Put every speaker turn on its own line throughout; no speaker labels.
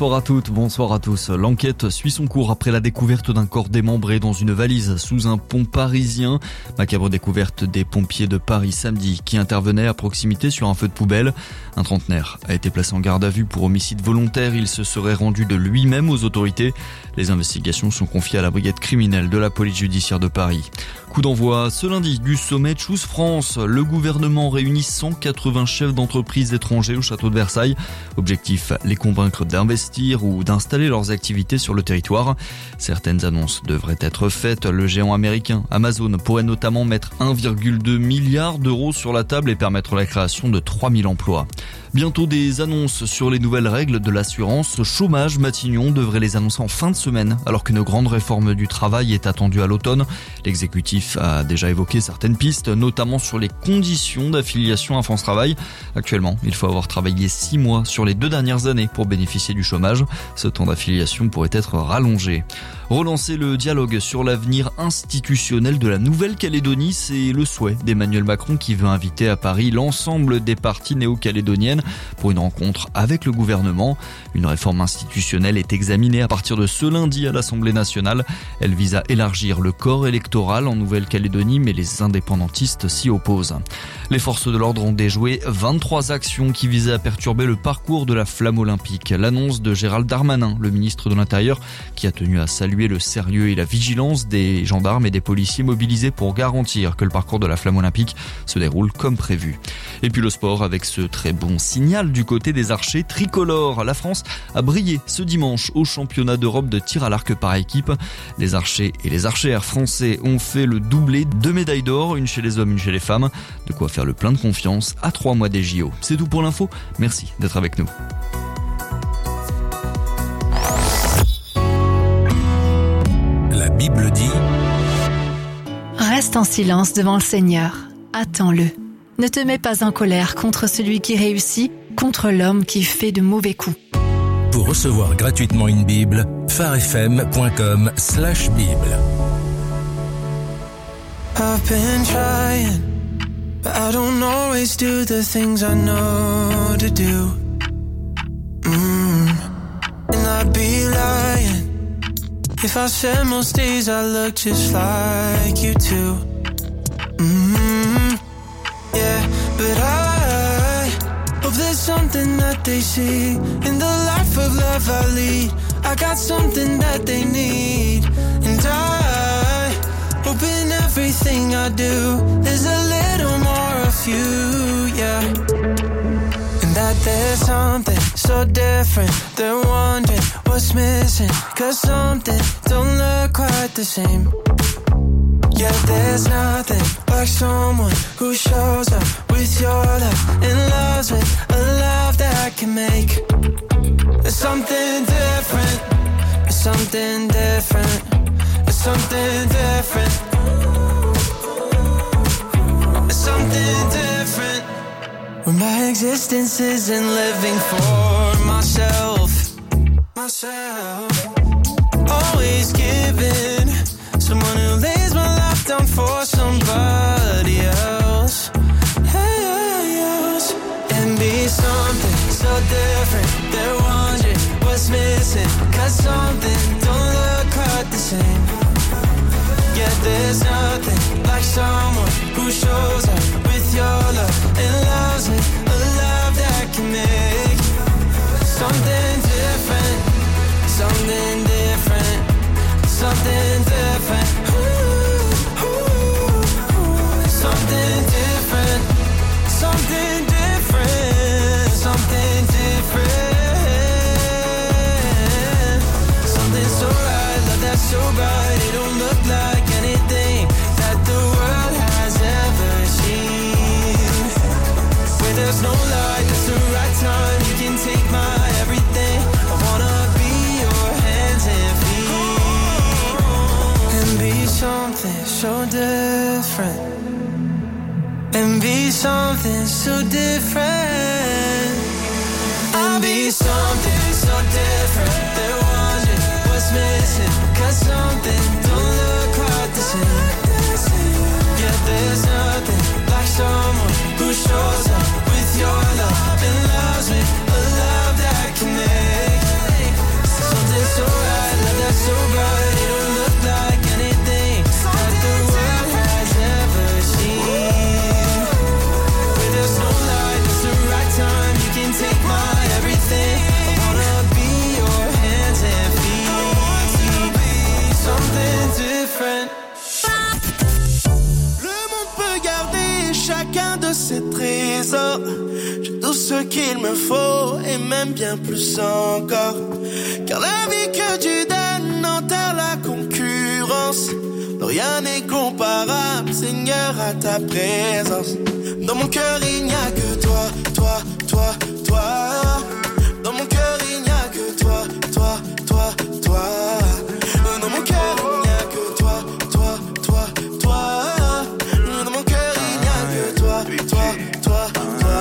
Bonsoir à toutes, bonsoir à tous. L'enquête suit son cours après la découverte d'un corps démembré dans une valise sous un pont parisien. Macabre découverte des pompiers de Paris samedi qui intervenaient à proximité sur un feu de poubelle. Un trentenaire a été placé en garde à vue pour homicide volontaire. Il se serait rendu de lui-même aux autorités. Les investigations sont confiées à la brigade criminelle de la police judiciaire de Paris. Coup d'envoi ce lundi du sommet Choose France. Le gouvernement réunit 180 chefs d'entreprise étrangers au château de Versailles. Objectif, les convaincre d'investir ou d'installer leurs activités sur le territoire. Certaines annonces devraient être faites. Le géant américain Amazon pourrait notamment mettre 1,2 milliard d'euros sur la table et permettre la création de 3000 emplois. Bientôt des annonces sur les nouvelles règles de l'assurance chômage. Matignon devrait les annoncer en fin de semaine, alors qu'une grande réforme du travail est attendue à l'automne. L'exécutif a déjà évoqué certaines pistes, notamment sur les conditions d'affiliation à France Travail. Actuellement, il faut avoir travaillé 6 mois sur les 2 dernières années pour bénéficier du chômage. Ce temps d'affiliation pourrait être rallongé. Relancer le dialogue sur l'avenir institutionnel de la Nouvelle-Calédonie, c'est le souhait d'Emmanuel Macron qui veut inviter à Paris l'ensemble des parties néo-calédoniennes pour une rencontre avec le gouvernement. Une réforme institutionnelle est examinée à partir de ce lundi à l'Assemblée nationale. Elle vise à élargir le corps électoral en Nouvelle-Calédonie, mais les indépendantistes s'y opposent. Les forces de l'ordre ont déjoué 23 actions qui visaient à perturber le parcours de la flamme olympique. L'annonce de Gérald Darmanin, le ministre de l'Intérieur, qui a tenu à saluer le sérieux et la vigilance des gendarmes et des policiers mobilisés pour garantir que le parcours de la flamme olympique se déroule comme prévu. Et puis le sport avec ce très bon signal du côté des archers tricolores. La France a brillé ce dimanche au championnat d'Europe de tir à l'arc par équipe. Les archers et les archères français ont fait le doublé, 2 médailles d'or, une chez les hommes, une chez les femmes. De quoi faire le plein de confiance à 3 mois des JO. C'est tout pour l'info. Merci d'être avec nous.
La Bible dit:
Reste en silence devant le Seigneur. Attends-le. Ne te mets pas en colère contre celui qui réussit, contre l'homme qui fait de mauvais coups.
Pour recevoir gratuitement une Bible, pharefm.com/Bible.
I've been trying, but I don't always do the things I know to do. And I'd be lying if I said most days I look just like you too. Yeah, but I hope there's something that they see in the life of love I lead. I got something that they need, and I hope in everything I do there's a little more of you, yeah. And that there's something so different, they're wondering what's missing, 'cause something don't look quite the same. Yeah, there's nothing like someone who shows up with your love and loves with a love that can make. There's something different, there's something different, there's something different, there's something different. When my existence isn't living for myself, always giving, someone who lays my life down for somebody else, and be something so different. They're wondering what's missing, 'cause something don't look quite the same. Yeah, there's nothing like someone who shows up with your love and loves it, a love that can make something different, something different, something different. Something different, something different, something different. Something so right, love that's so bright, it don't look like anything that the world has ever seen. Where there's no light, that's the right time, you can take my everything. I wanna be your hands and feet, and be something so different, and be something so different. I'll be something so different. They're wondering what's missing, 'cause something don't look quite the same. Yeah, there's nothing like someone who shows up with your love and loves me, a love that can make
chacun de ces trésors. J'ai tout ce qu'il me faut et même bien plus encore. Car la vie que tu donnes enterre la concurrence. Non, rien n'est comparable, Seigneur, à ta présence. Dans mon cœur il n'y a que toi, toi, toi, toi. Dans mon cœur il n'y a que toi, toi, toi, toi. Dans mon cœur il n'y a que toi, toi, toi, toi. Dans mon cœur il n'y a que toi, toi, toi, toi.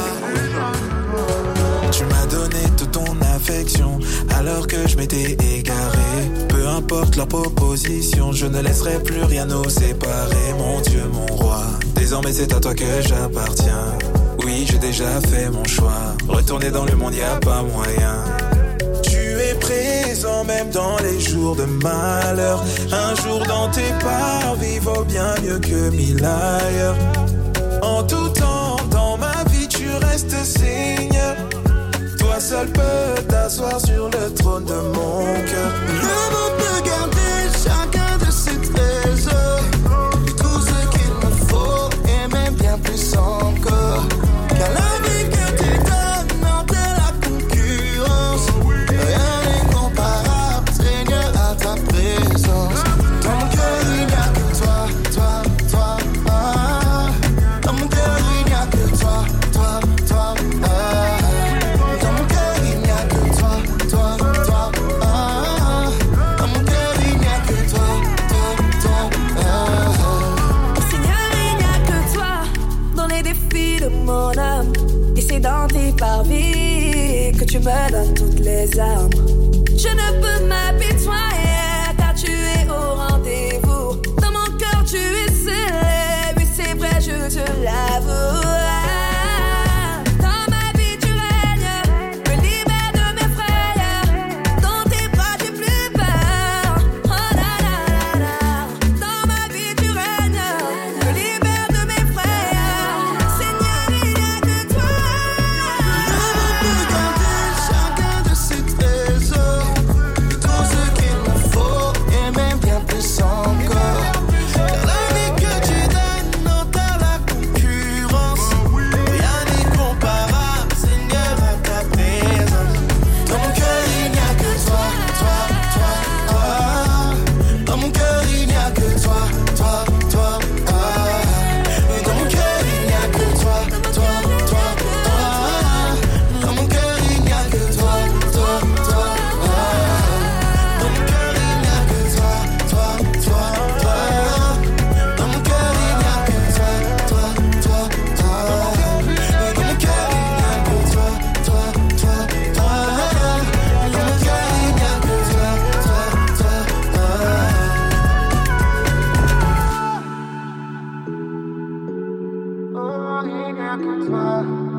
Tu m'as donné toute ton affection alors que je m'étais égaré. Peu importe leur proposition, je ne laisserai plus rien nous séparer. Mon Dieu, mon roi, désormais c'est à toi que j'appartiens. Oui, j'ai déjà fait mon choix. Retourner dans le monde, y a pas moyen. Tu es présent même dans les jours de malheur. Un jour dans tes parvis vaut bien mieux que 1000 ailleurs. En tout temps, dans ma vie, tu restes Seigneur. Toi seul peux t'asseoir sur le trône de mon cœur.
Le monde peut garder chacun de ses trésors. Et tout ce qu'il me faut et même bien plus encore. Car la vie que tu donnes enterre la concurrence. Rien n'est comparable, Seigneur, à ta présence. Dans mon cœur il n'y a que toi, toi, toi, ah. Dans mon cœur il n'y a que toi, toi, toi, ah. Dans mon cœur il n'y a que toi, toi, toi, ah. Dans mon cœur il n'y a que toi, toi, toi, ah.
Seigneur, il n'y a que toi dans les défis de mon âme. Et c'est dans tes parvis que tu me donnes toutes les armes. Je ne peux m'apitoyer car tu es au rendez-vous. Dans mon cœur tu es scellé, oui c'est vrai je te l'avoue. Dans ma vie tu règnes, me libère de mes frayeurs. Dans tes bras j'ai plus peur. Oh la la la la. Dans ma vie tu règnes, me libère de mes frayeurs. Seigneur, il n'y a que toi.
Le monde peut garder chacun de ses trésors. Et tout ce qu'il me faut et même bien plus encore. Car la vie que tu donnes enterre la concurrence. Rien n'est comparable, Seigneur, à ta présence. Dans mon cœur il n'y a que toi, toi, toi, toi. Dans mon cœur il n'y a que toi, toi, toi, ah. Dans mon cœur il n'y a que toi, toi, toi, toi. Dans mon cœur il n'y a que toi, toi, toi, ah. Dans mon cœur il n'y a que toi, toi, toi, toi. Dans mon cœur il n'y a que toi, toi, toi, toi. Dans mon cœur il n'y a que toi, toi, toi, toi. Dans mon cœur il n'y a que toi, toi, toi, toi. Oh, il n'y a que toi.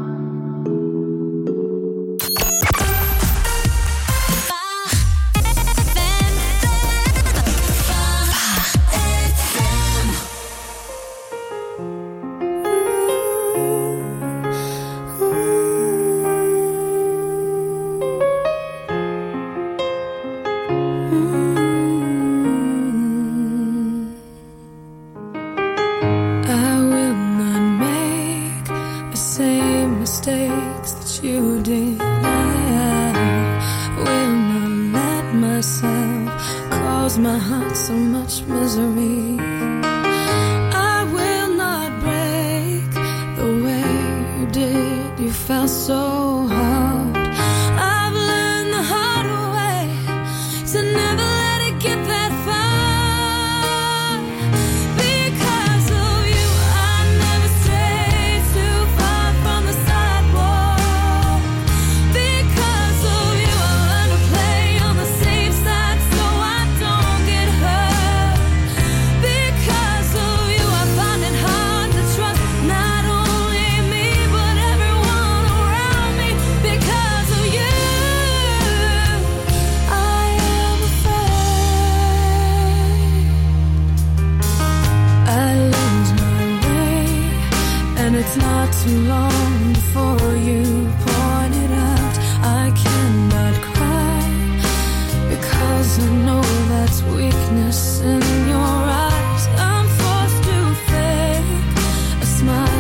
I will not make the same mistakes that you did. I will not let myself cause my heart so much misery. I will not break the way you did. You fell so hard. I've learned the hard way to never let it get that far. Because of you, I never strayed too far from the sidewalk. Because of you, I learned to play on the safe side so I don't get hurt. Because of you, I find it hard to trust not only me but everyone around me. Because of you, I am afraid. I lose my way, and it's not too long before you point it out. I cannot cry because I know that's weakness in your eyes. I'm forced to fake a smile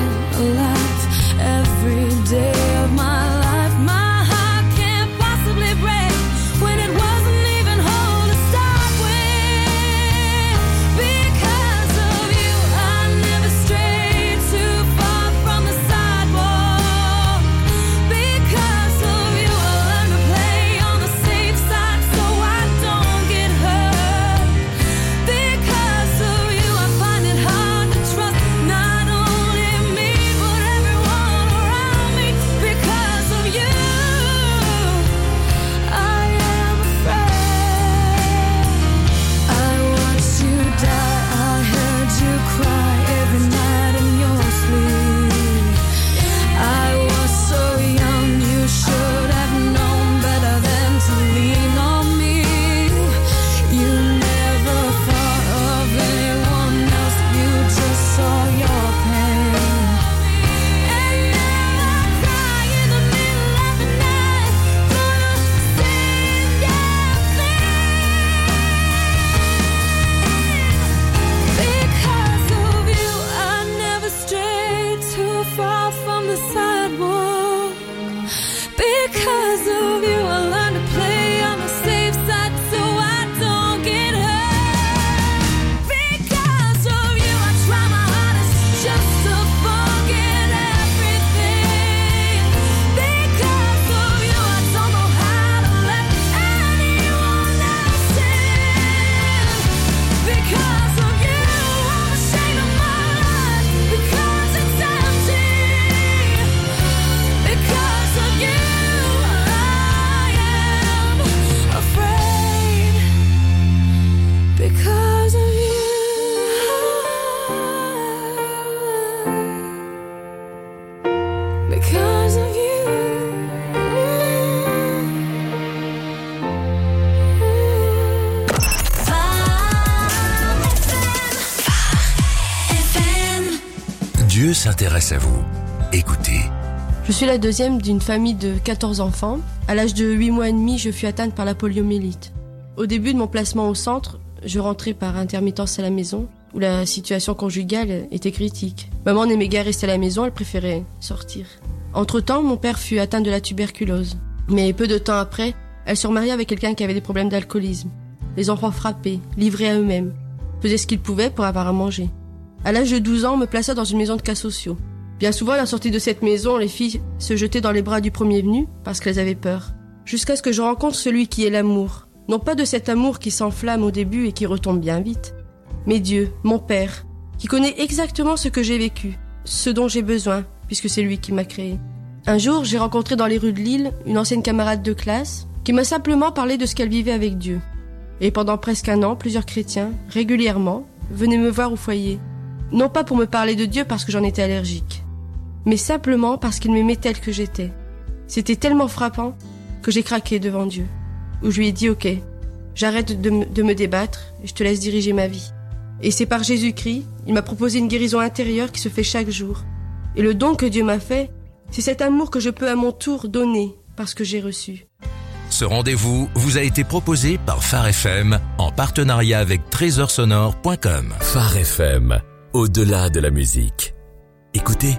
s'intéresse à vous. Écoutez.
Je suis la deuxième d'une famille de 14 enfants. À l'âge de 8 mois et demi, je fus atteinte par la poliomyélite. Au début de mon placement au centre, je rentrais par intermittence à la maison, où la situation conjugale était critique. Maman n'aimait guère rester à la maison, elle préférait sortir. Entre-temps, mon père fut atteint de la tuberculose. Mais peu de temps après, elle se remaria avec quelqu'un qui avait des problèmes d'alcoolisme. Les enfants frappés, livrés à eux-mêmes, faisaient ce qu'ils pouvaient pour avoir à manger. À l'âge de 12 ans, on me plaça dans une maison de cas sociaux. Bien souvent, à la sortie de cette maison, les filles se jetaient dans les bras du premier venu parce qu'elles avaient peur. Jusqu'à ce que je rencontre celui qui est l'amour. Non pas de cet amour qui s'enflamme au début et qui retombe bien vite, mais Dieu, mon Père, qui connaît exactement ce que j'ai vécu, ce dont j'ai besoin, puisque c'est lui qui m'a créé. Un jour, j'ai rencontré dans les rues de Lille une ancienne camarade de classe qui m'a simplement parlé de ce qu'elle vivait avec Dieu. Et pendant presque un an, plusieurs chrétiens, régulièrement, venaient me voir au foyer. Non pas pour me parler de Dieu parce que j'en étais allergique, mais simplement parce qu'il m'aimait tel que j'étais. C'était tellement frappant que j'ai craqué devant Dieu, où je lui ai dit « Ok, j'arrête de me débattre et je te laisse diriger ma vie. » Et c'est par Jésus-Christ, il m'a proposé une guérison intérieure qui se fait chaque jour. Et le don que Dieu m'a fait, c'est cet amour que je peux à mon tour donner parce que j'ai reçu.
Ce rendez-vous vous a été proposé par Phare FM en partenariat avec trésorsonore.com.
Phare FM, au-delà de la musique. Écoutez.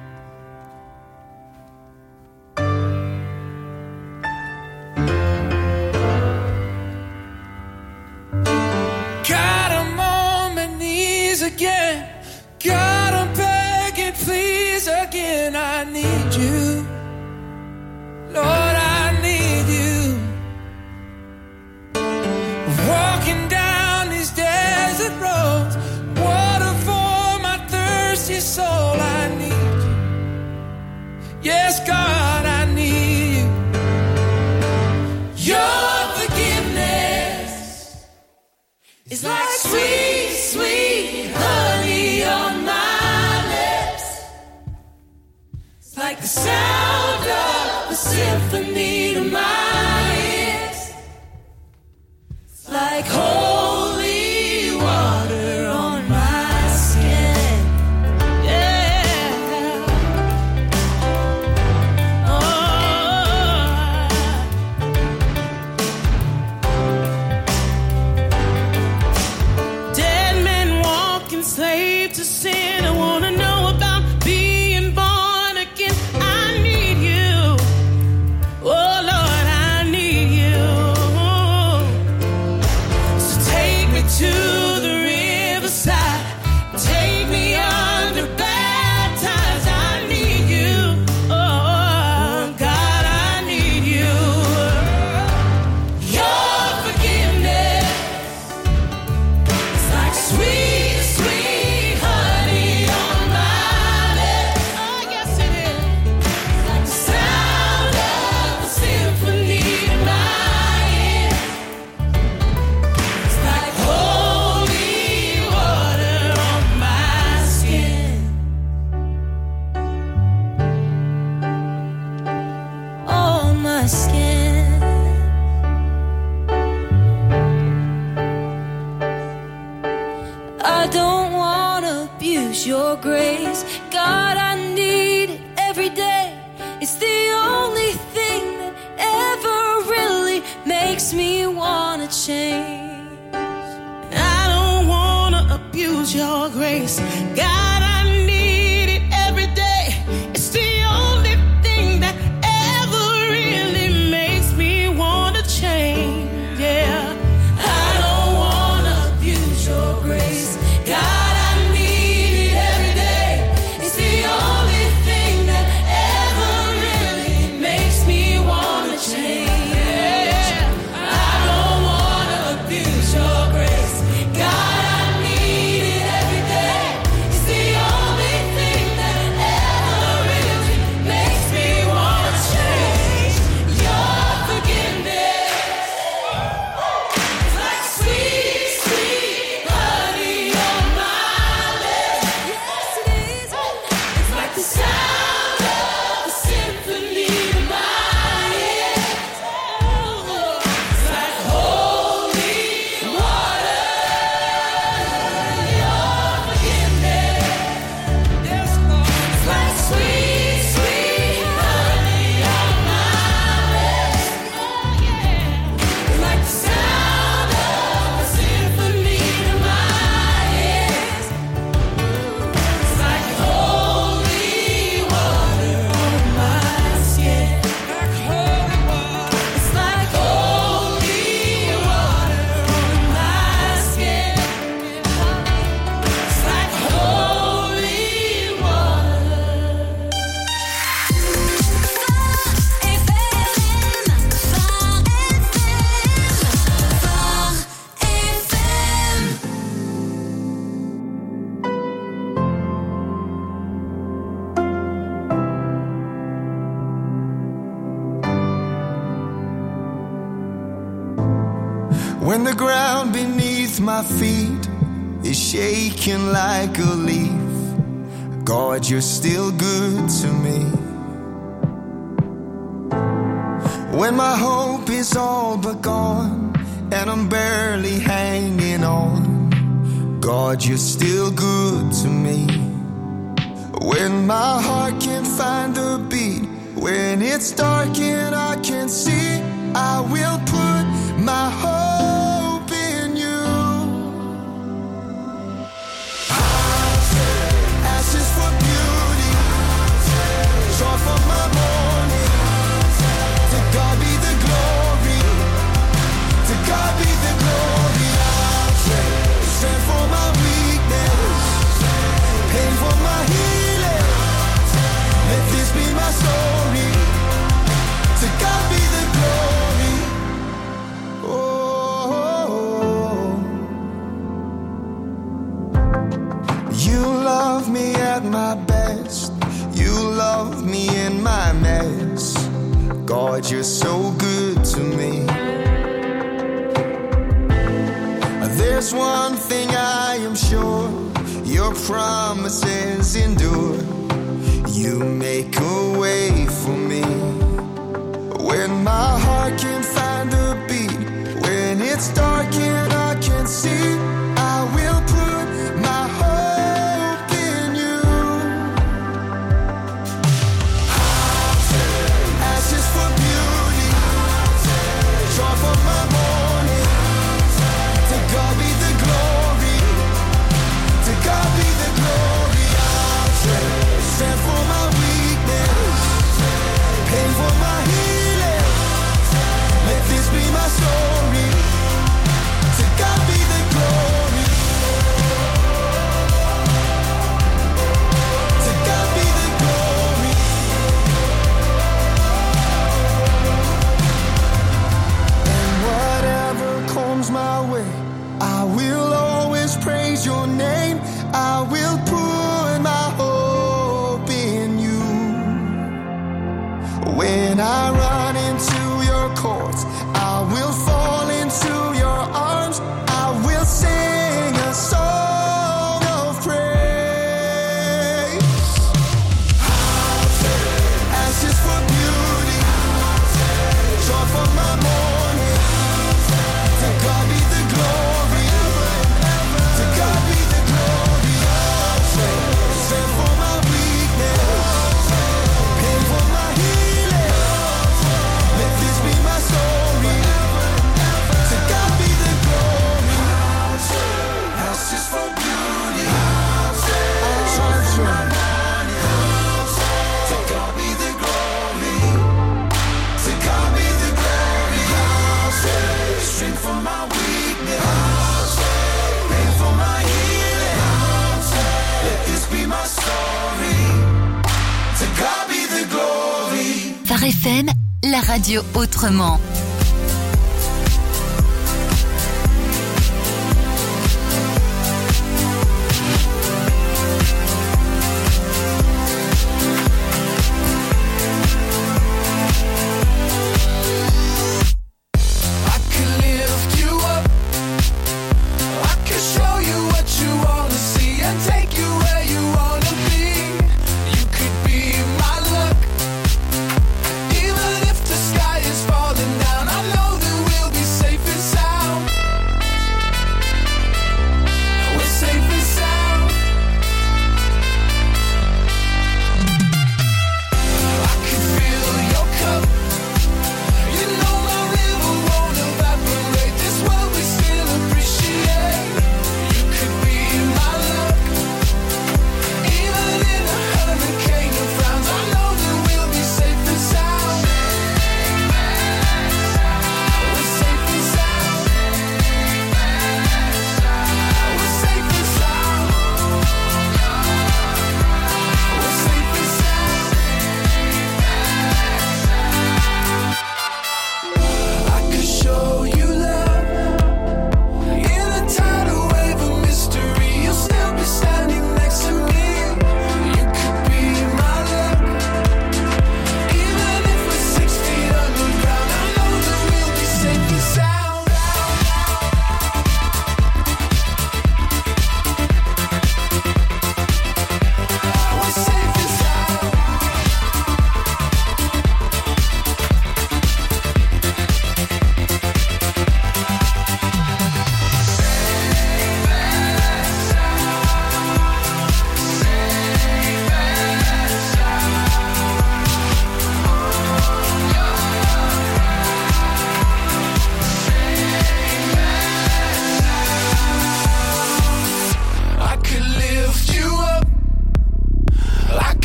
God, I'm on my knees again. God, I'm begging, please again. I need you. Lord, I need you. Walking down these desert roads, water for my thirsty soul. I need you. Yes, God, I need you. Your forgiveness is like sweet, sweet honey on my lips. It's like the sound of a symphony to my ears. It's like holy water on my skin. Yeah. Oh. Dead men walking, slave to sin. I wanna know about being born again. I need you. Oh Lord, I need you. So take me to the riverside. Take me under baptized. I need you. Oh God, I need you. Your forgiveness is like sweet, sweet honey on my lips. Oh yes it is. It's like the sound of a symphony in my ears. It's like holy water on my skin. On my skin. I don't wanna abuse your grace. God, I need it every day. It's the only thing that ever really makes me wanna change. I don't wanna abuse your grace. God, I need it every day. It's the only thing that ever really makes me wanna change. Yeah. I don't wanna abuse your grace. God, I need it every day. It's the only thing that ever really makes me wanna change. I don't wanna abuse your grace. God, I need it every day. It's the
When the ground beneath my feet is shaking like a leaf, God, you're still good to me. When my hope is all but gone and I'm barely hanging on, God, you're still good to me. When my heart can't find the beat, when it's dark and I can't see, I will put my hope in you. Ashes for beauty, joy for my morning. To God be the glory, to God be the glory. Strength for my weakness, pain for my healing. Let this be my story. To God be the glory. Oh, you love me at my best. You love me in my mess. God, you're so good to me. There's one thing I am sure, your promises endure. You make a way for me. When my heart can't find a beat, when it's dark and I can't see, I will put my hope in you. Ashes for beauty, joy for my morning. To God be the glory, to God be the glory. Stand for my weakness, pain for my healing. Let this be my story. To God be the glory. To God be the glory. And whatever comes my way, I will always praise your name. I will put my hope in you. When I run into your courts, I will fall into your arms. I will sing a song of praise. Ashes for beauty, joy for my morning. To God be the glory. To God be the glory. Strength for my weakness, pain for my healing. Let this be my story. To God be the glory. Ashes for beauty, joy for my morning. To God be the glory. To God be the glory. Strength for my weakness, pain for my healing. Let this be my story. To God be the glory.
Phare FM, la radio autrement.
I can lift you up. I can show you what you wanna see and take you where you wanna be. You could be my luck. Even if the sky is falling down,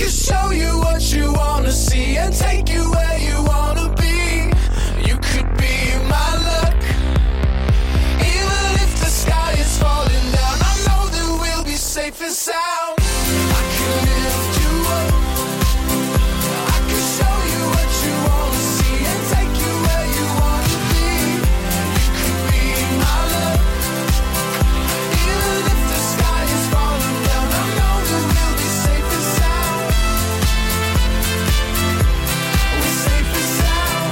could show you what you wanna see and take you where you wanna be. You could be my luck. Even if the sky is falling down, I know that we'll be safe and sound. I could lift you up. I could show you what you wanna see and take you where you wanna be. You could be my luck. Even if the sky is falling down, I know that we'll be safe and sound. We're safe and sound.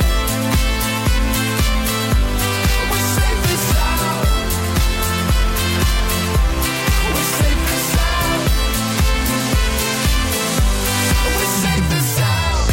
We're safe and sound. We're safe and sound. We're safe and sound.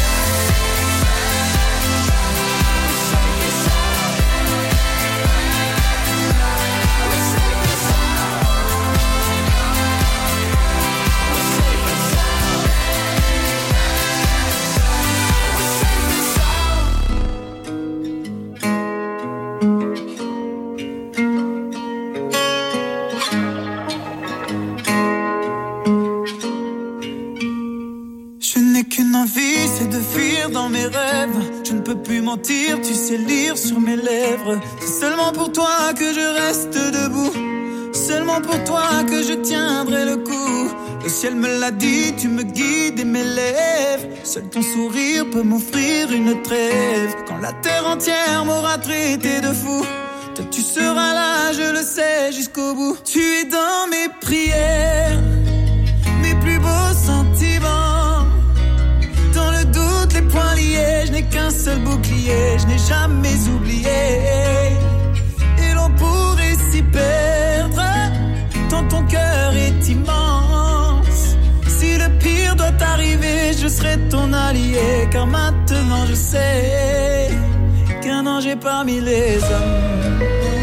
Je n'ai qu'une envie, c'est de fuir dans mes rêves. Je ne peux plus mentir, tu sais lire sur mes lèvres. C'est seulement pour toi que je reste debout. Seulement pour toi que je tiendrai le coup. Le ciel me l'a dit, tu me guides et m'élèves. Seul ton sourire peut m'offrir une trêve. Quand la terre entière m'aura traité de fou, toi tu seras là, je le sais, jusqu'au bout. Tu es dans mes prières, mes plus beaux sentiments. Dans le doute, les poings liés, je n'ai qu'un seul bouclier, je n'ai jamais oublié. Et l'on pourrait s'y perdre, tant ton cœur est immense. Si le pire doit arriver, je serai ton allié. Car maintenant je sais qu'un ange est parmi les hommes.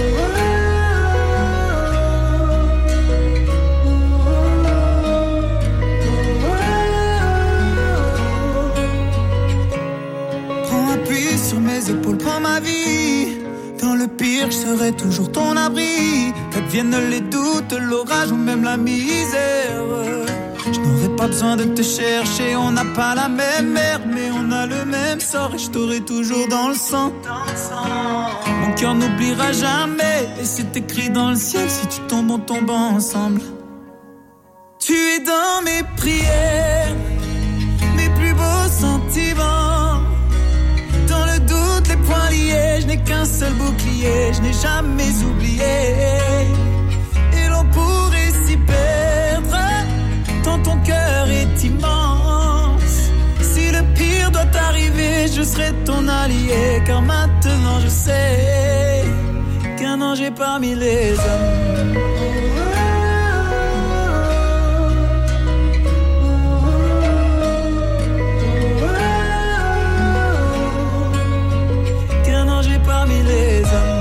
Sur mes épaules, prends ma vie. Dans le pire, je serai toujours ton abri. Qu'adviennent les doutes, l'orage ou même la misère. Je n'aurai pas besoin de te chercher. On n'a pas la même mère, mais on a le même sort. Et je t'aurai toujours dans le sang. Mon cœur n'oubliera jamais. Et c'est écrit dans le ciel, si tu tombes, on tombe ensemble. Tu es dans mes prières, mes plus beaux sentiments. Dans le doute, les poings liés, je n'ai qu'un seul bouclier, je n'ai jamais oublié. Et l'on pourrait s'y perdre, tant ton cœur est immense. Si le pire doit arriver, je serai ton allié. Car maintenant je sais qu'un ange est parmi les hommes. Parmi les hommes.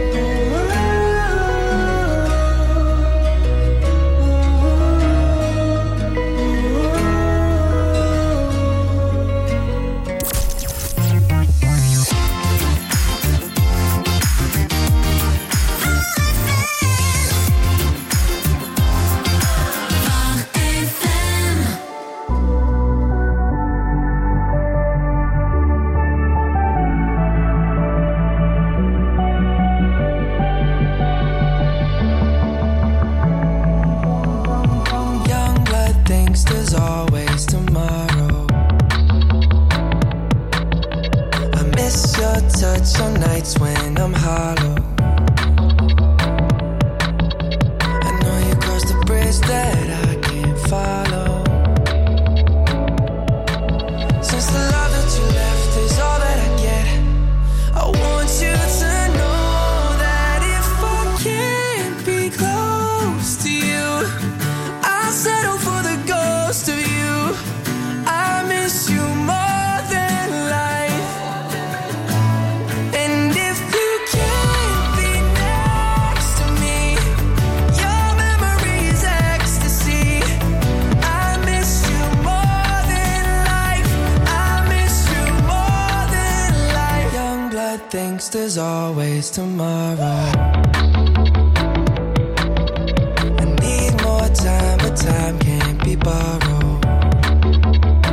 Some nights when I'm hollow, I know you crossed the bridge that I can't follow. Since the love that you left is all that I get, I want you to know that if I can't be close to you, I'll settle for the ghost of you. I miss you more than life. Thinks there's always tomorrow. I need more time, but time can't be borrowed.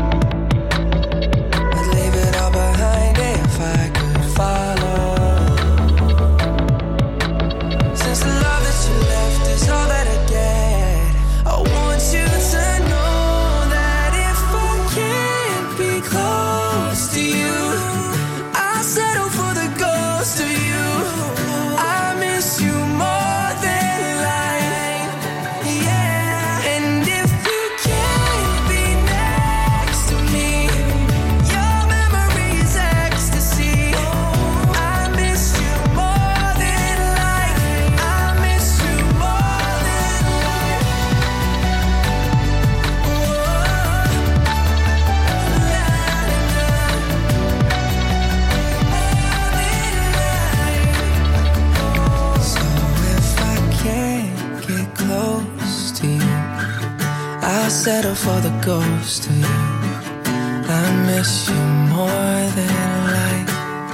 settle for the ghost of you. I miss you more than life.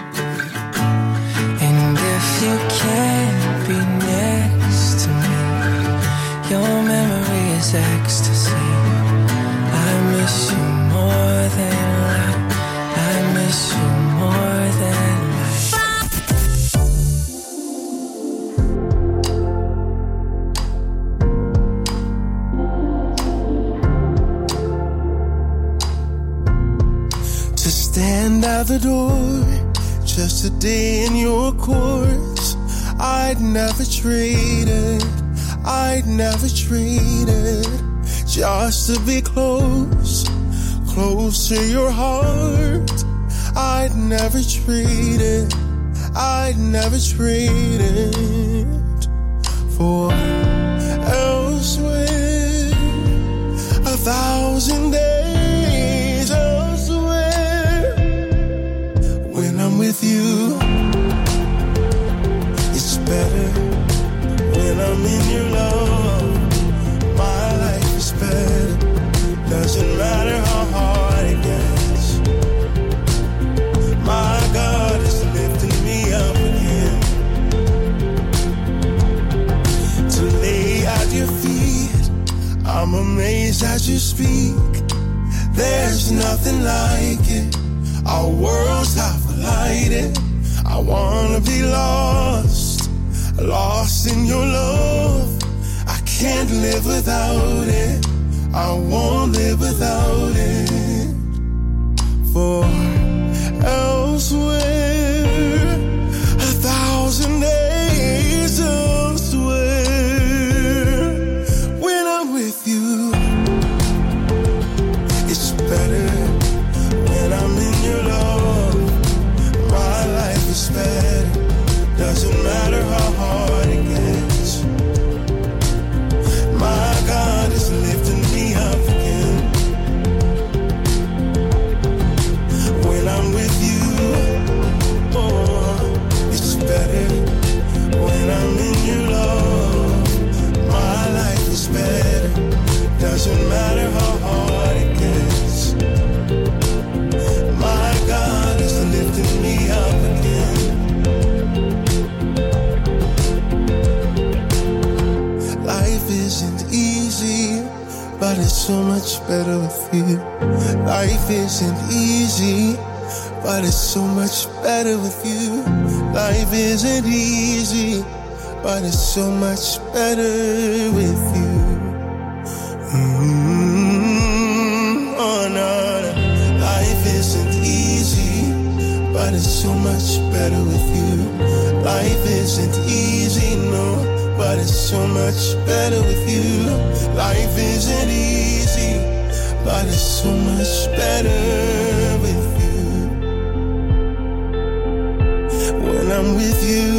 And if you can't be next to me, your memory is ecstasy. I miss you more than life. I miss you more than life.
To stand at the door, just a day in your course, I'd never traded, I'd never traded. Just to be close, close to your heart, I'd never traded, I'd never traded for elsewhere. 1,000 days elsewhere. When I'm with you, it's better. When I'm in your love, my life is better. Doesn't matter how hard it gets. My God is lifting me up again. To lay at your feet, I'm amazed as you speak. There's nothing like it. Our worlds have collided. I wanna be lost, lost in your love. I can't live without it. I won't live without it. For elsewhere, 1,000 days elsewhere. When I'm with you, it's better. When I'm in your love, my life is better. Doesn't matter how hard it gets. My God is lifting me up again. When I'm with you, oh, it's better. When I'm in your love, my life is better. Doesn't matter how hard it gets. My God is lifting me up again. Life isn't easy, but it's so much better with you. Life isn't easy, but it's so much better with you. Life isn't easy, but it's so much better with you. Oh no, no. Life isn't easy, but it's so much better with you. Life isn't easy, no, but it's so much better with you. Life isn't easy, but it's so much better with you. When I'm with you,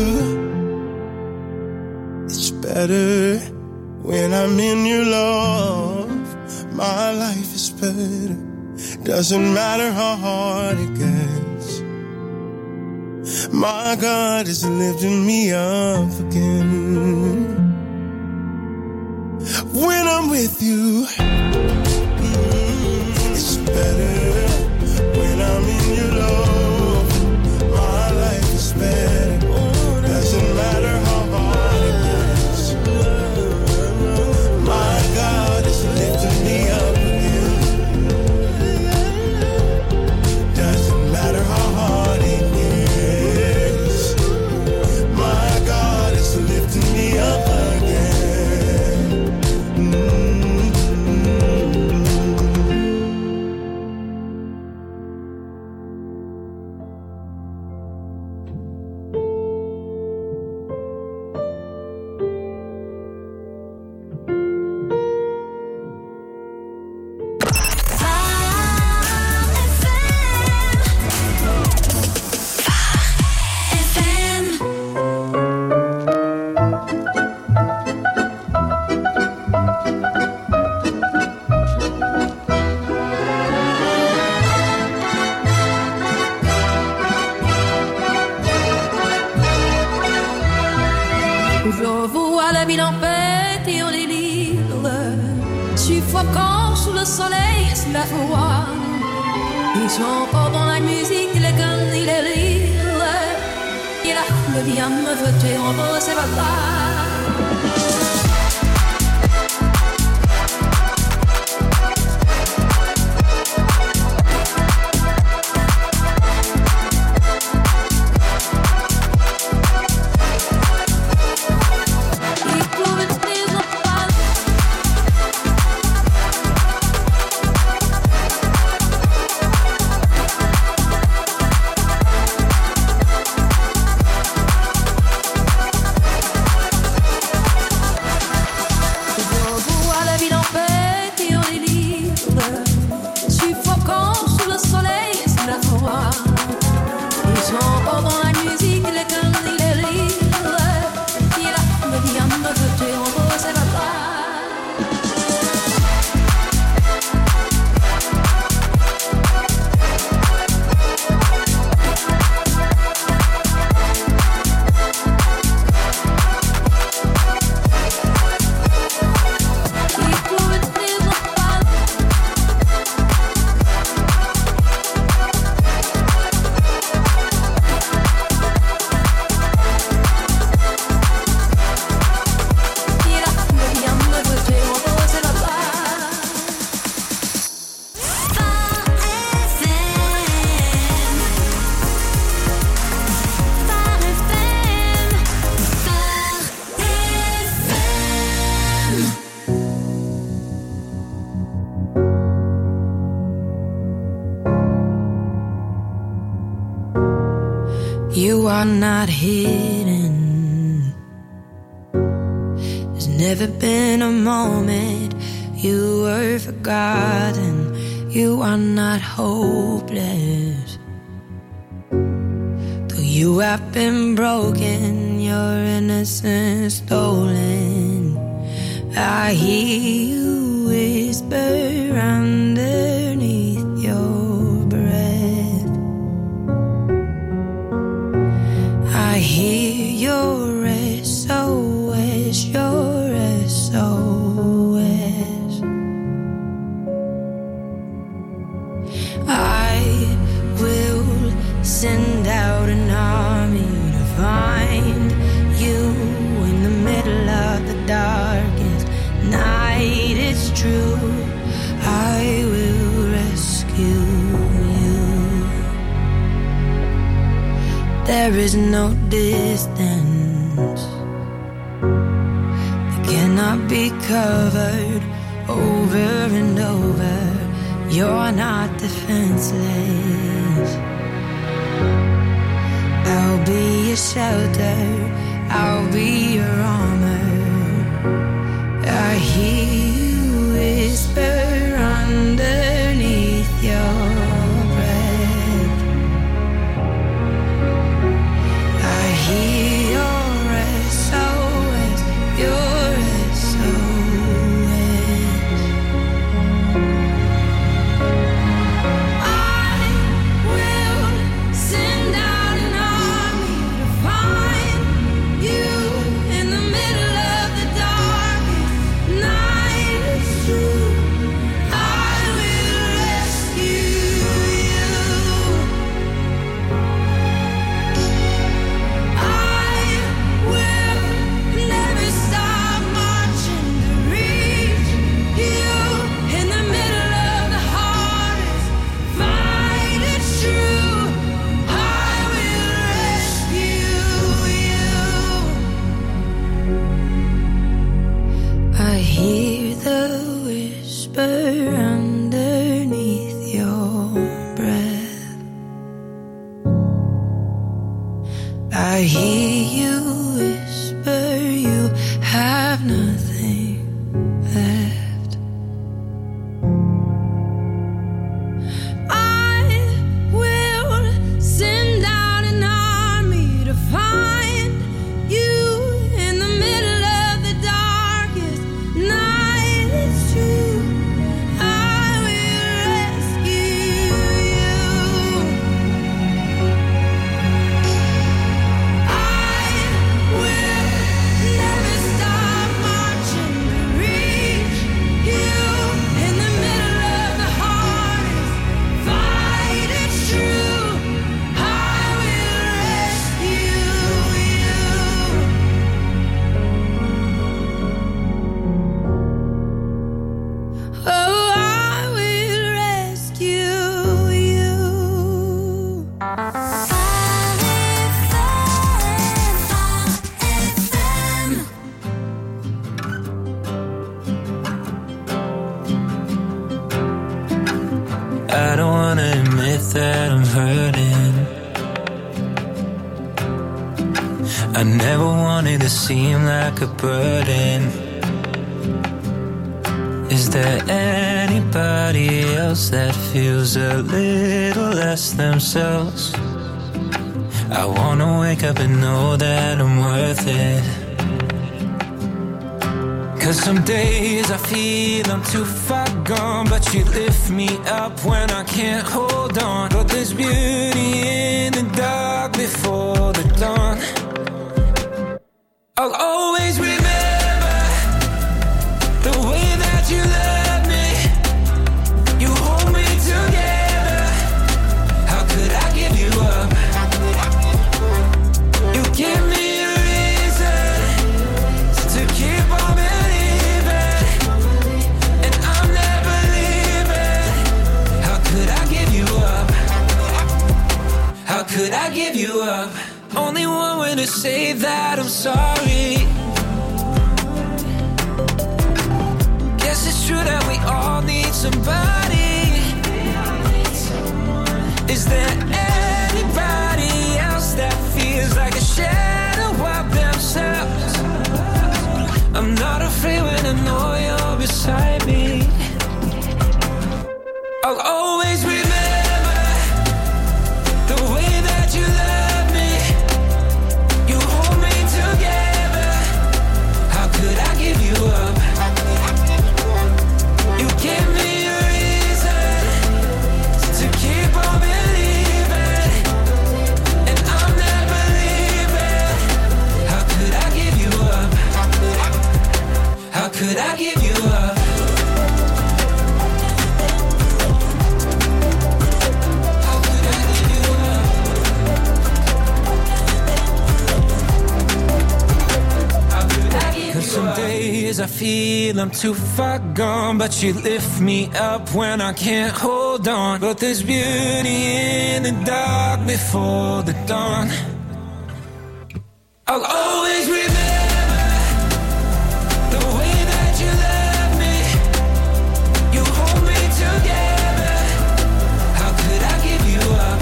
it's better. When I'm in your love, my life is better. Doesn't matter how hard it gets. My God is lifting me up again. When I'm with you, it's better. When I'm in your love, my life is better. Doesn't matter how hard it gets. My God is lifting me up again. Doesn't matter how hard it gets. My God is lifting me up again.
soleil, c'est la foi. Ils sont pas dans la musique, les guns, il est rire. Il a le bien me voter en beau, c'est pas là.
You are not hidden. There's never been a moment you were forgotten. You are not hopeless. Though you have been broken, your innocence stolen. I hear you whisper underneath your breath. I hear your SOS, your SOS. I will send out an army to find you in the middle of the darkest night. It's true, I will rescue you. There is no distance that cannot be covered over and over. You're not defenseless. I'll be your shelter, I'll be your armor. I hear you whisper underneath your breath. I hear your SOS, your SOS. I will send out an army to find you in the middle of the darkest night. It's true, I will rescue you. I will never stop marching to reach you in the middle of the hardest fight. It's true, I will rescue you. I hear the whisper underneath your breath. I hear you whisper you have nothing left. I will send out an army to find you in the middle of the darkest night. It's true, I will rescue you. I
I never wanted to seem like a burden. Is there anybody else that feels a little less themselves? I wanna wake up and know that I'm worth it. 'Cause some days I feel I'm too far gone, but you lift me up when I can't hold on. But there's beauty in the dark before the dawn. I'll always remember the way that you love me. You hold me together. How could I give you up? You give me a reason to keep on believing, and I'm never leaving. How could I give you up? How could I give you up? Only one way to say that I'm sorry. Guess it's true that we all need somebody. Is there anybody else that feels like a shadow of themselves? I'm not afraid when I know you're beside me. I'll always remember the way that you love me. You hold me together. How could I give you up? You give me a reason to keep on believing, and I'm never leaving. How could I give you up? How could I give you up? How could I give you up? 'Cause some days I feel I'm too far gone, but you lift me up when I can't hold on. But there's beauty in the dark before the dawn. I'll always remember the way that you love me. You hold me together. How could I give you up?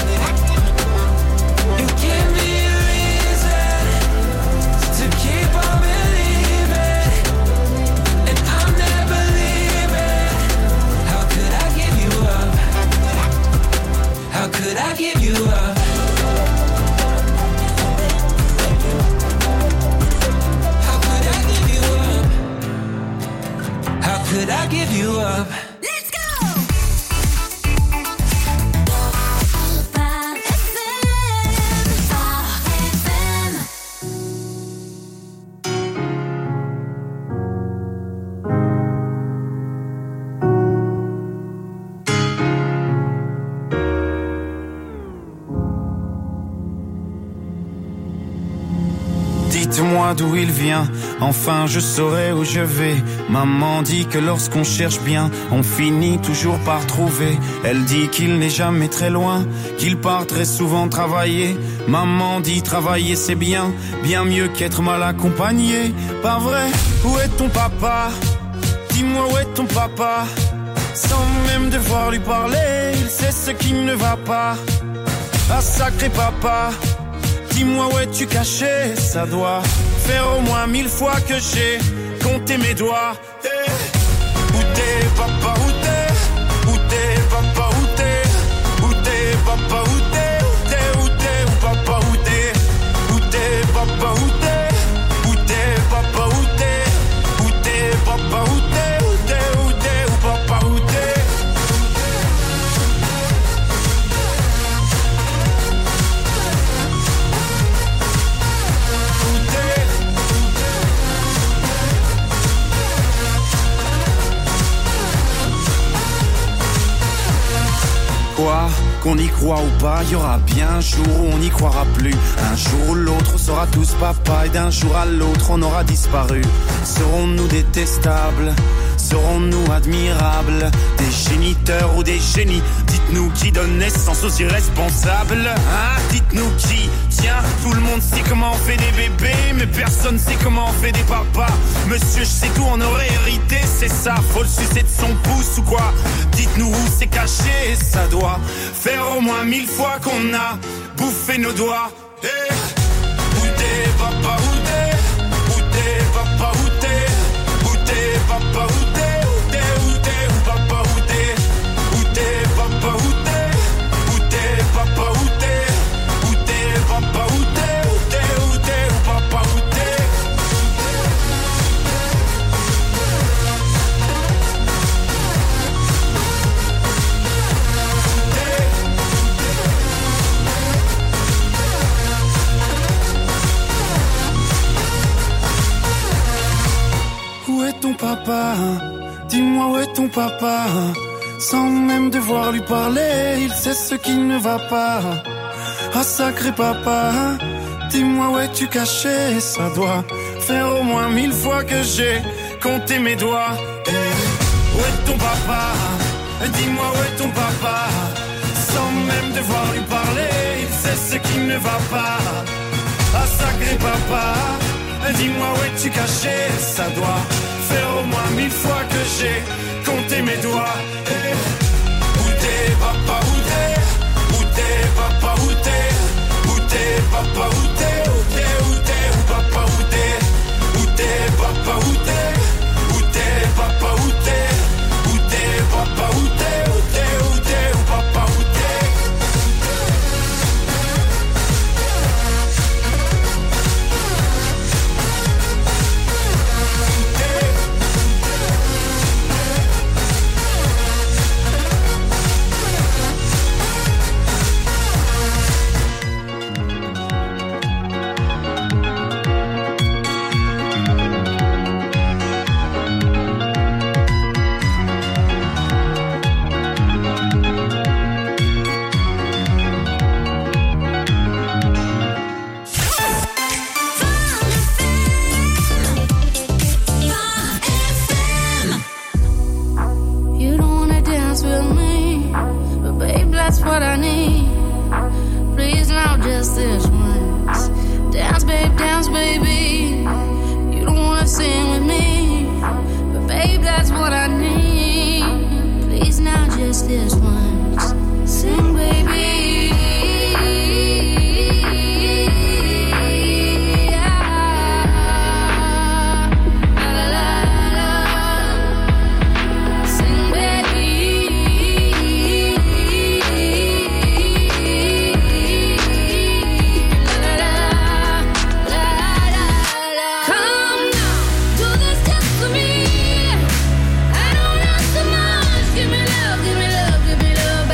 You give me a reason to keep on believing, and I'm never leaving. How could I give you up? How could I give you up? How could I give you up?
Let's go!
Dites-moi d'où il vient, enfin je saurai où je vais. Maman dit que lorsqu'on cherche bien, on finit toujours par trouver. Elle dit qu'il n'est jamais très loin, qu'il part très souvent travailler. Maman dit travailler c'est bien, bien mieux qu'être mal accompagné. Pas vrai, où est ton papa? Dis-moi où est ton papa? Sans même devoir lui parler, il sait ce qui ne va pas. Ah sacré papa, dis-moi où es-tu caché? Ça doit faire au moins 1000 fois que j'ai compté mes doigts. Hey. Où t'es papa, où t'es? Où t'es papa, où t'es? Où t'es papa, où t'es? Où t'es, où t'es, où papa, où t'es? Où t'es papa, où t'es? Où t'es papa, où t'es? Où t'es papa, où t'es? Où t'es, où t'es, où papa, où t'es? Quoi, qu'on y croit ou pas, y aura bien un jour où on n'y croira plus. Un jour ou l'autre, on sera tous papa, et d'un jour à l'autre, on aura disparu. Serons-nous détestables? Serons-nous admirables? Des géniteurs ou des génies? Dites-nous qui donne naissance aux irresponsables, hein? Dites-nous qui? Tiens, tout le monde sait comment on fait des bébés, mais personne sait comment on fait des papas. Monsieur, je sais tout, on aurait hérité, c'est ça. Faut le sucer de son pouce ou quoi? Dites-nous où c'est caché, ça doit faire au moins 1000 fois qu'on a bouffé nos doigts. Hey. Où t'es
papa, où t'es? Où t'es, papa, où t'es? Où t'es, papa, où t'es? Où t'es, où t'es, où papa, où t'es? Où t'es, papa, où t'es? Où t'es, papa, où t'es? Où t'es, papa, où t'es? Où t'es, où t'es, où papa, où t'es?
Où est ton papa? Dis-moi où est ton papa? Sans même devoir lui parler, il sait ce qui ne va pas. Ah sacré papa, dis-moi où es-tu caché? Ça doit faire au moins 1000 fois que j'ai compté mes doigts. Où est ton papa? Dis-moi où est ton papa? Sans même devoir lui parler, il sait ce qui ne va pas. Ah sacré papa, dis-moi où es-tu caché? Ça doit faire au moins 1000 fois que j'ai compté mes doigts. Où t'es papa, où t'es? Où t'es papa, où t'es? Où t'es papa, où t'es? Où t'es, où t'es, où papa, où t'es? Où t'es papa, où t'es? Où t'es papa, où t'es? Où t'es papa, où t'es? Où t'es, où t'es, où papa, où t'es?
That's what I need. Please now, just this once. Dance, baby. You don't wanna sing with me, but babe, that's what I need. Please now, just this once. Sing, baby.
Give me love,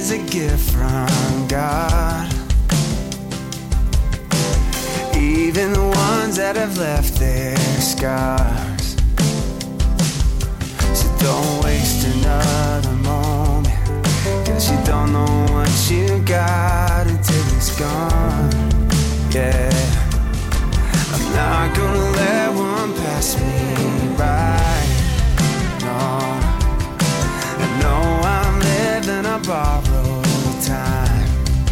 is a gift from God. Even the ones that have left their scars. So don't waste another moment, 'cause you don't know what you got until it's gone. Yeah, I'm not gonna let one pass me by. No, I know I'm living on borrowed time.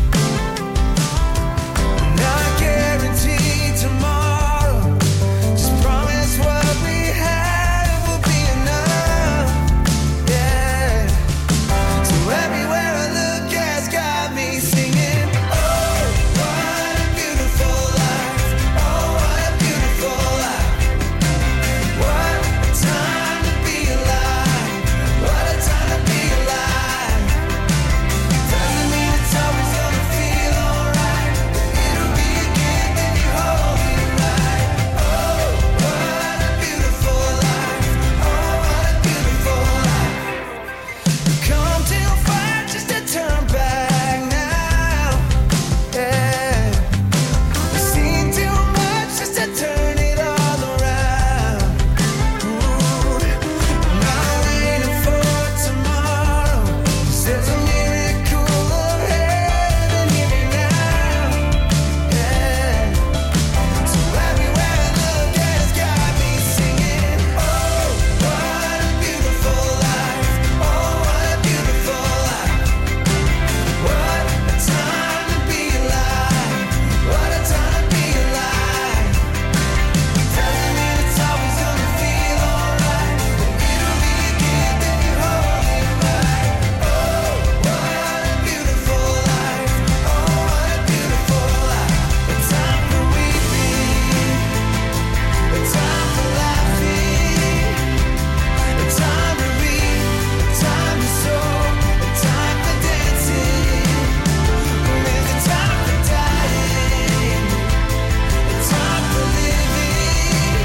Not guaranteed tomorrow, just promise what we have will be enough. Yeah, so everywhere I look has got me singing. Oh, what a beautiful life. Oh, what a beautiful life. What a time to be alive. What a time to be alive. Doesn't mean it's always gonna feel alright, but it'll be a gift if you hold it right. Oh, what a beautiful life. Oh, what a beautiful life. Come too far just to turn back now. Yeah, we've seen too much just to turn it all around. Ooh, I'm not waiting for tomorrow, 'cause there's a miracle ahead and here now. Yeah, so everywhere I look has got me singing. Oh, what a beautiful life. Oh, what a beautiful life. What a time to be alive. What a time to be alive. Doesn't mean it's always gonna feel alright, but it'll be a gift if you hold it right. Oh, what a beautiful life. Oh, what a beautiful life. A time for weeping, a time for laughing, a time to read, a time to sow, a time for dancing. There's a time for dying, a time for living.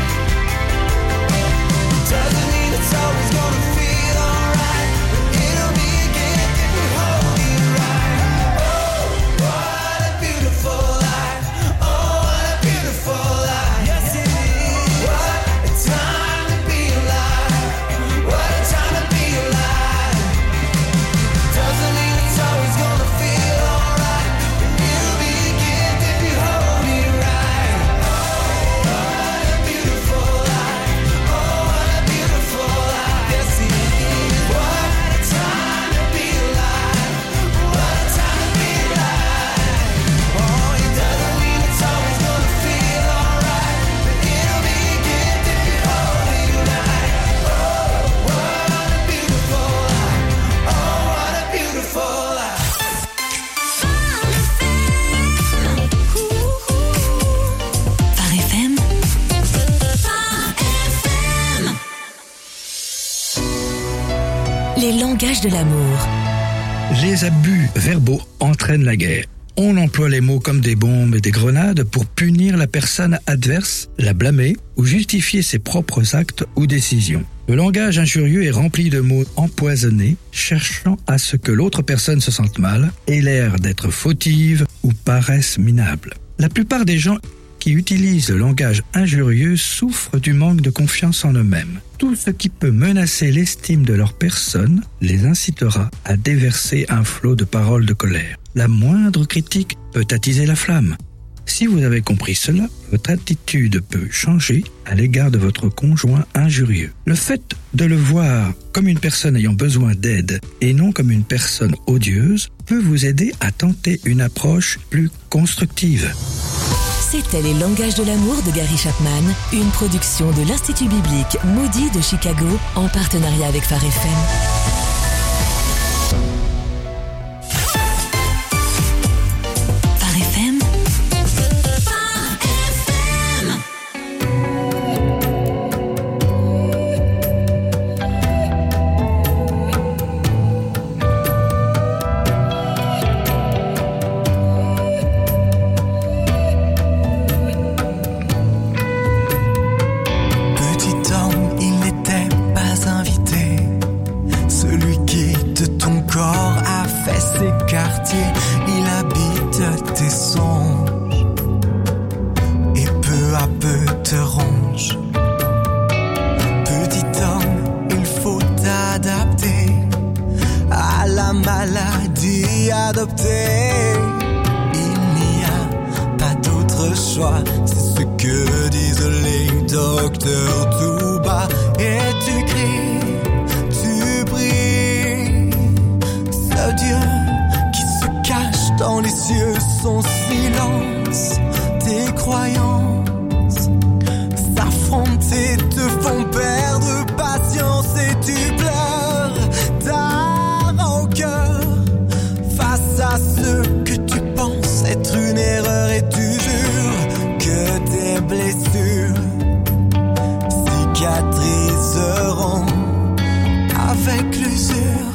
Doesn't mean it's always gonna feel alright, but it'll be a gift if you hold it right. Oh, what a beautiful life. Oh, what a beautiful life. Yes, it is. What a time to be alive. What a time to be alive. Doesn't mean it's always gonna feel alright, but it'll be a gift if you hold it right. Oh, what a beautiful life. Oh, what a beautiful life. Yes, it is. What a time to be alive. What a time to be alive. Oh, it doesn't mean it's always gonna feel alright, but it'll be a gift if you hold it right. Oh, what a beautiful life. Oh, what a beautiful life.
Phare FM. Les langages de l'amour.
Les abus verbaux entraînent la guerre. On emploie les mots comme des bombes et des grenades pour punir la personne adverse, la blâmer ou justifier ses propres actes ou décisions. Le langage injurieux est rempli de mots empoisonnés, cherchant à ce que l'autre personne se sente mal, ait l'air d'être fautive ou paraisse minable. La plupart des gens qui utilisent le langage injurieux souffrent du manque de confiance en eux-mêmes. Tout ce qui peut menacer l'estime de leur personne les incitera à déverser un flot de paroles de colère. La moindre critique peut attiser la flamme. Si vous avez compris cela, votre attitude peut changer à l'égard de votre conjoint injurieux. Le fait de le voir comme une personne ayant besoin d'aide et non comme une personne odieuse peut vous aider à tenter une approche plus constructive.
C'était Les langages de l'amour de Gary Chapman, une production de l'Institut biblique Moody de Chicago en partenariat avec Phare FM. Phare FM.
Petit homme, il n'était pas invité.
adopter. Il n'y a pas d'autre choix, c'est ce que disent les docteurs tout bas. Et tu cries, tu pries, ce Dieu qui se cache dans les cieux, son silence, tes croyances s'affronter te font perdre patience et tu pleures ta rancœur face à ce que tu penses être une erreur et tu jures que tes blessures cicatriseront avec l'usure.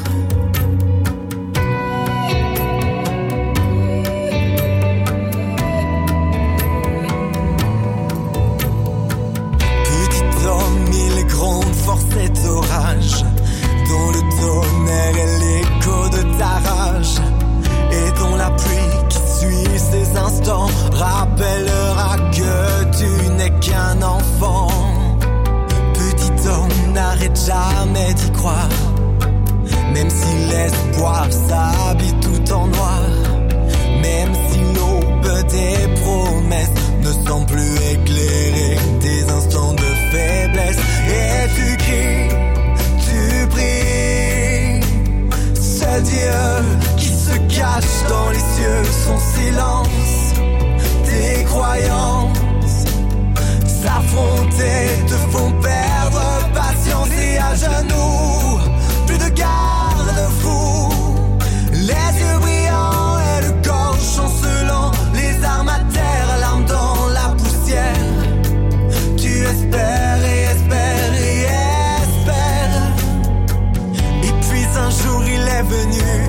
Cet orage dont le tonnerre est l'écho de ta rage et dont la pluie qui suit ces instants rappellera que tu n'es qu'un enfant. Petit homme, n'arrête jamais d'y croire, même si l'espoir s'habille tout en noir, même si l'aube des promesses ne semble plus éclairer des instants de faiblesse. Et tu cries, tu pries, ce Dieu qui se cache dans les cieux, son silence, tes croyances s'affronter te font perdre patience. Et à genoux, plus de garde-fous, les yeux brillants et le corps chancelant, les armes à terre, l'arme dans la poussière. Tu espères et espères et espères. Et puis un jour il est venu,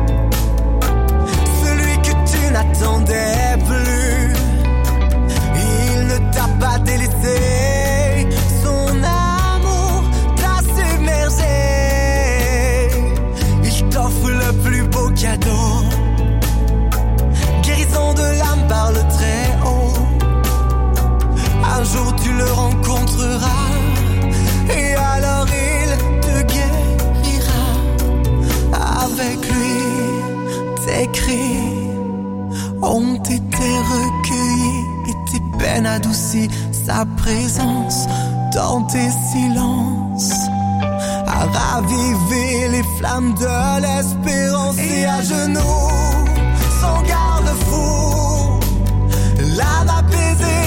celui que tu n'attendais plus. Il ne t'a pas délaissé, son amour t'a submergé. Il t'offre le plus beau cadeau, guérison de l'âme par le très haut. Un jour tu le rencontreras et alors il te guérira. Avec lui, tes cris ont été recueillis et tes peines adoucies. Sa présence dans tes silences a ravivé les flammes de l'espérance. Et à genoux, son garde-fou, l'âme apaisée,